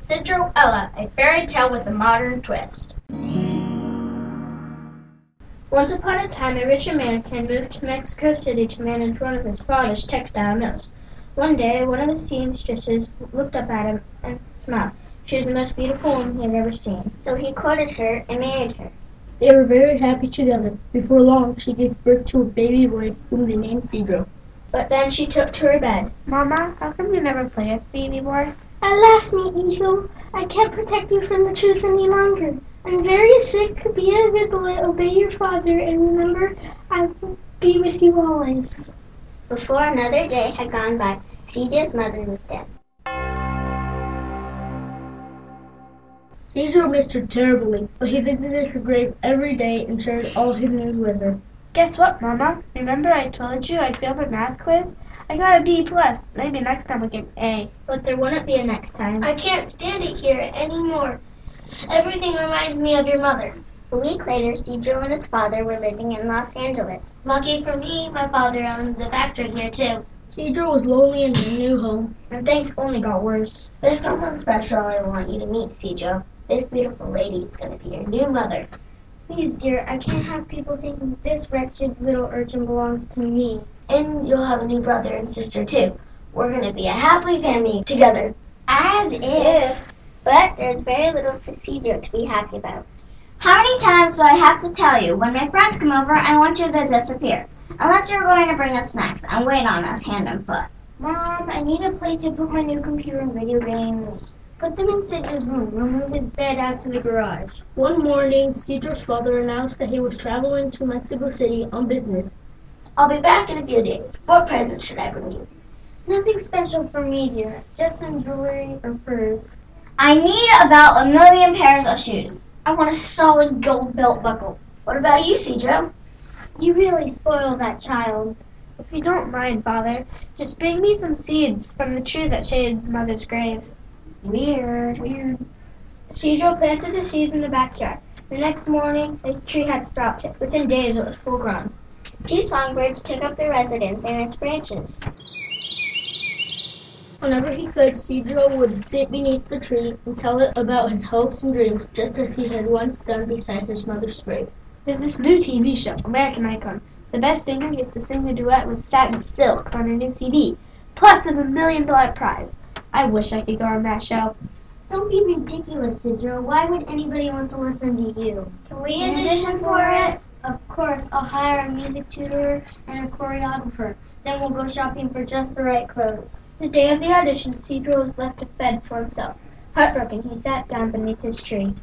Cinderella, a fairy tale with a modern twist. Once upon a time, a rich American moved to Mexico City to manage one of his father's textile mills. One day, one of the seamstresses looked up at him and smiled. She was the most beautiful woman he had ever seen. So he courted her and married her. They were very happy together. Before long, she gave birth to a baby boy whom they named Cedro. But then she took to her bed. Mama, how come you never play with baby boy? Alas me, Hijo, I can't protect you from the truth any longer. I'm very sick. Be a good boy, obey your father, and remember, I will be with you always. Before another day had gone by, Cedro's mother was dead. Cedro missed her terribly, but he visited her grave every day and shared all his news with her. Guess what, Mama? Remember I told you I failed the math quiz? I got a B+. Maybe next time I'll get an A. But there wouldn't be a next time. I can't stand it here anymore. Everything reminds me of your mother. A week later, Cedro and his father were living in Los Angeles. Lucky for me, my father owns a factory here too. Cedro was lonely in his new home, and things only got worse. There's someone special I want you to meet, Cedro. This beautiful lady is going to be your new mother. Please, dear, I can't have people thinking this wretched little urchin belongs to me. And you'll have a new brother and sister, too. We're going to be a happy family together. As if. But there's very little for Cedro to be happy about. How many times do I have to tell you, when my friends come over, I want you to disappear? Unless you're going to bring us snacks and wait on us hand and foot. Mom, I need a place to put my new computer and video games. Put them in Cedro's room. We'll move his bed out to the garage. One morning, Cedro's father announced that he was traveling to Mexico City on business. I'll be back in a few days. What present should I bring you? Nothing special for me, dear. Just some jewelry or furs. I need about 1 million pairs of shoes. I want a solid gold belt buckle. What about you, Cedro? You really spoil that child. If you don't mind, Father, just bring me some seeds from the tree that shades Mother's grave. Weird. Cedro planted the seeds in the backyard. The next morning, the tree had sprouted. Within days, it was full grown. 2 songbirds took up their residence in its branches. Whenever he could, Cedro would sit beneath the tree and tell it about his hopes and dreams, just as he had once done beside his mother's grave. There's this new TV show, American Icon. The best singer gets to sing a duet with Satin Silks on her new CD. Plus, there's a $1 million prize. I wish I could go on that show. Don't be ridiculous, Cedro. Why would anybody want to listen to you? Can we audition for it? Of course, I'll hire a music tutor and a choreographer. Then we'll go shopping for just the right clothes. The day of the audition, Cedro was left to fend for himself. Heartbroken, he sat down beneath his tree.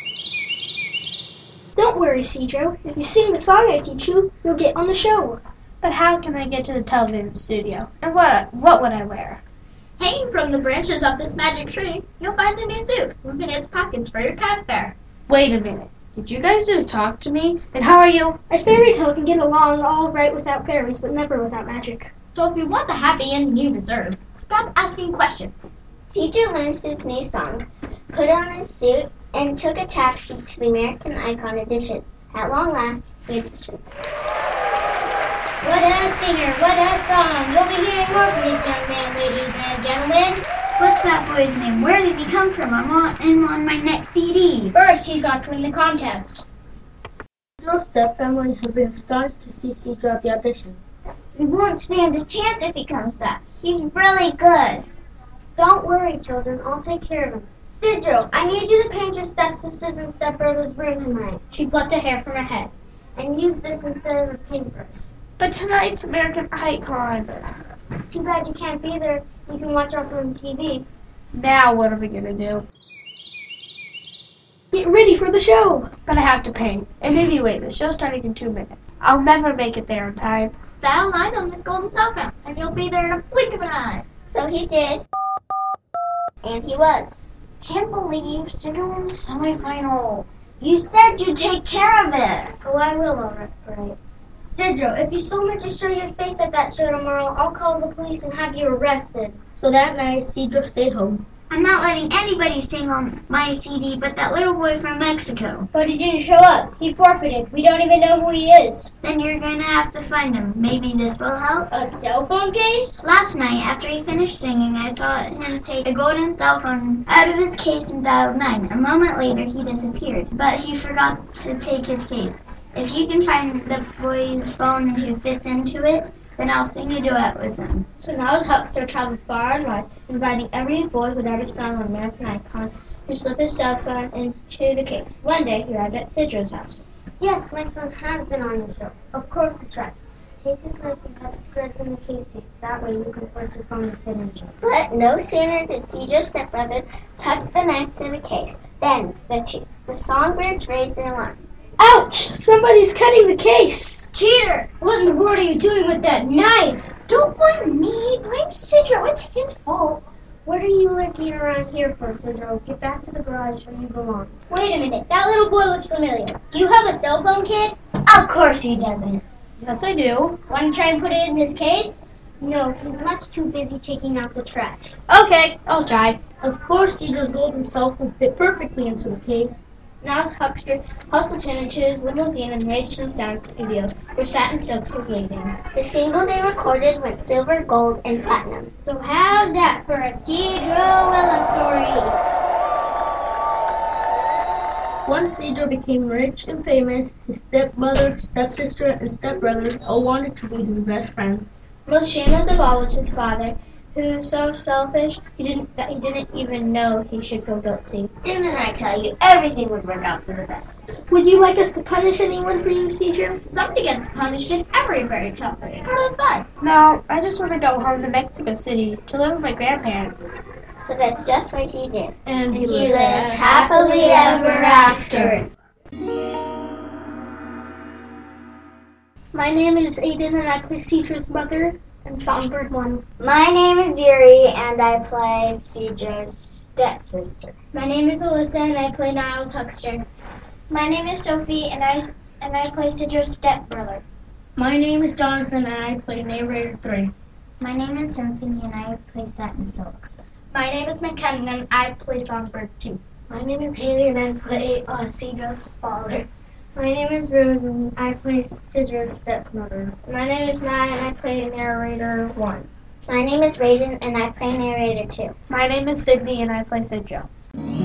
Don't worry, Cedro. If you sing the song I teach you, you'll get on the show. But how can I get to the television studio? And what would I wear? Hanging from the branches of this magic tree, you'll find a new suit with its pockets for your cab fare. Wait a minute. Did you guys just talk to me? And how are you? A fairy tale can get along all right without fairies, but never without magic. So if you want the happy ending you deserve, stop asking questions. Cedro learned his new song, put on his suit, and took a taxi to the American Icon auditions. At long last, he auditioned. What a singer, what a song. You'll be hearing more from this young man, ladies and gentlemen. What's that boy's name? Where did he come from? I want him on my next CD. First, he's got to win the contest. Cedro's stepfamily had been astonished to see Cedro at the audition. We won't stand a chance if he comes back. He's really good. Don't worry, children. I'll take care of him. Cedro, I need you to paint your stepsisters and stepbrother's room tonight. She plucked a hair from her head. And use this instead of a paintbrush. But tonight's American Icon. Too bad you can't be there. You can watch us on TV. Now what are we gonna do? Get ready for the show. But I have to paint. And maybe wait, the show's starting in 2 minutes. I'll never make it there in time. Dial 9 on this golden sofa, and you'll be there in a blink of an eye. So he did. And he was. Can't believe Cedro in the semifinal. You said you'd take care of it. Oh, I will, all right. Cedro, if you so much as show your face at that show tomorrow, I'll call the police and have you arrested. So that night, Cedro stayed home. I'm not letting anybody sing on my CD but that little boy from Mexico. But he didn't show up. He forfeited. We don't even know who he is. Then you're going to have to find him. Maybe this will help. A cell phone case? Last night, after he finished singing, I saw him take a golden cell phone out of his case and dial 9. A moment later, he disappeared. But he forgot to take his case. If you can find the boy's phone who fits into it, then I'll sing a duet with him. So now his huckster traveled far and wide, inviting every boy who'd ever sung on American Icon to slip his cell phone into the case. One day, he arrived at Sidro's house. Yes, my son has been on the show. Of course it's right. Take this knife and cut the threads in the case. That way you can force your phone to fit into it. But no sooner did Cedro's stepbrother touch the knife to the case than the songbirds raised an alarm. Ouch! Somebody's cutting the case! Cheater! What in the world are you doing with that knife? Don't blame me. Blame Cedro. It's his fault. What are you lurking around here for, Sidro? Get back to the garage where you belong. Wait a minute. That little boy looks familiar. Do you have a cell phone, kid? Of course he doesn't. Yes, I do. Want to try and put it in his case? No, he's much too busy taking out the trash. Okay, I'll try. Of course, Cedro's golden cell phone fit perfectly into the case. Now his huckster hustled him into his limousine and raced to the sound studio, where Satin Silks were waiting. The single they recorded went silver, gold, and platinum. So how's that for a Cedro Willa story? Once Cedro became rich and famous, his stepmother, stepsister, and stepbrother all wanted to be his best friends. Most shameless of all was his father, who was so selfish he didn't even know he should feel guilty. Didn't I tell you everything would work out for the best? Would you like us to punish anyone for you, Cedro? Somebody gets punished in every fairy tale. It's part of the fun. No, I just want to go home to Mexico City to live with my grandparents. So that's just what he did. And He lived happily ever after. My name is Aiden, and I play Cedro's mother and Songbird 1. My name is Yuri, and I play Cedro's stepsister. My name is Alyssa, and I play Niles Huckster. My name is Sophie, and I play Sidro's stepbrother. My name is Jonathan, and I play Narrator 3. My name is Symphony, and I play Satin Silks. My name is McKenna, and I play Songbird 2. My name is Haley, and I play Cedro's father. My name is Rose, and I play Sidro's stepmother. My name is Matt, and I play Narrator 1. My name is Raiden, and I play Narrator 2. My name is Sydney, and I play Sidro.